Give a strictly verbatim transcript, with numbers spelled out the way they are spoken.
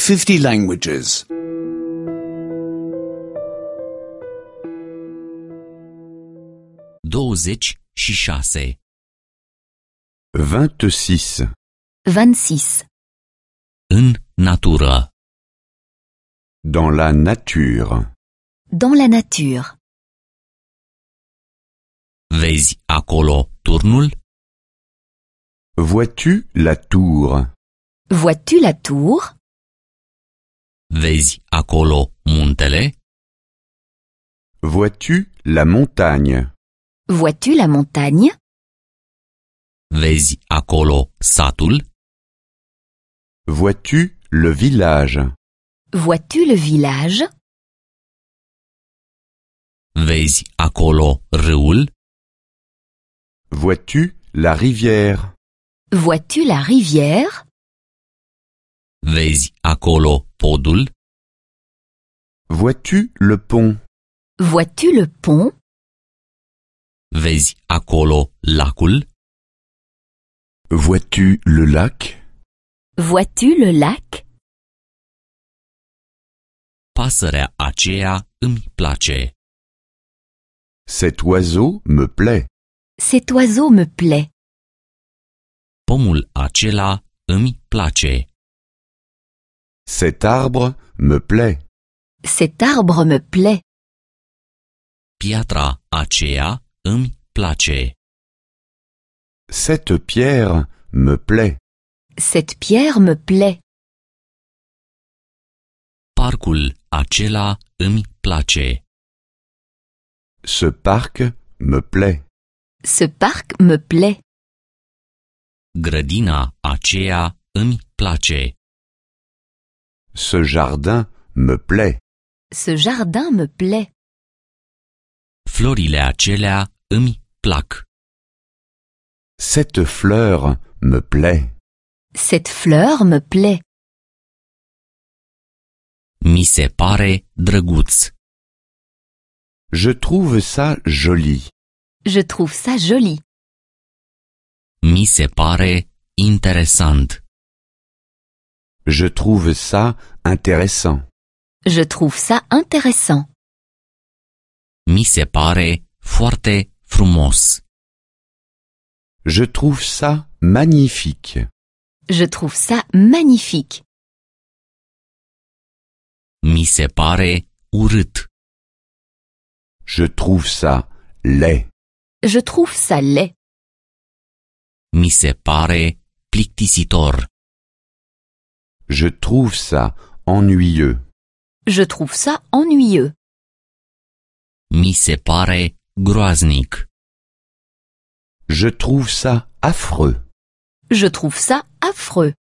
fifty languages. douăzeci și șase. vingt-six. vingt-six. În natură. Dans la nature. Dans la nature. Vezi acolo turnul? Vois-tu la tour? Vois-tu la tour? Vezi acolo muntele? Vois-tu la montagne? Vois-tu la montagne? Vezi acolo satul? Vois-tu le village? Vois-tu le village? Vezi acolo râul? Vois-tu la rivière? Vois-tu la rivière? Vezi acolo podul? Vois-tu le pont? Vois-tu le pont? Vezi acolo lacul? Vois-tu le lac? Vois-tu le lac? Pasărea aceea îmi place. Cet oiseau me plaît. Cet oiseau me plaît. Pomul acela îmi place. Cet arbre me plaît. Cet arbre me plaît. Piatra aceea îmi place. Cette pierre me plaît. Cette pierre me plaît. Parcul acela îmi place. Ce parc me plaît. Ce parc me plaît. Grădina aceea îmi place. Ce jardin me plaît. Ce jardin me plaît. Florile acelea îmi plac. Cette fleur me plaît. Cette fleur me plaît. Mi se pare drăguț. Je trouve ça joli. Je trouve ça joli. Mi se pare interesant. Je trouve ça intéressant. Je trouve ça intéressant. Mi se pare foarte frumos. Je trouve ça magnifique. Je trouve ça magnifique. Mi se pare urât. Je trouve ça laid. Je trouve ça laid. Mi se pare plictisitor. Je trouve ça ennuyeux. Je trouve ça ennuyeux. Mi se pare groaznic. Je trouve ça affreux. Je trouve ça affreux.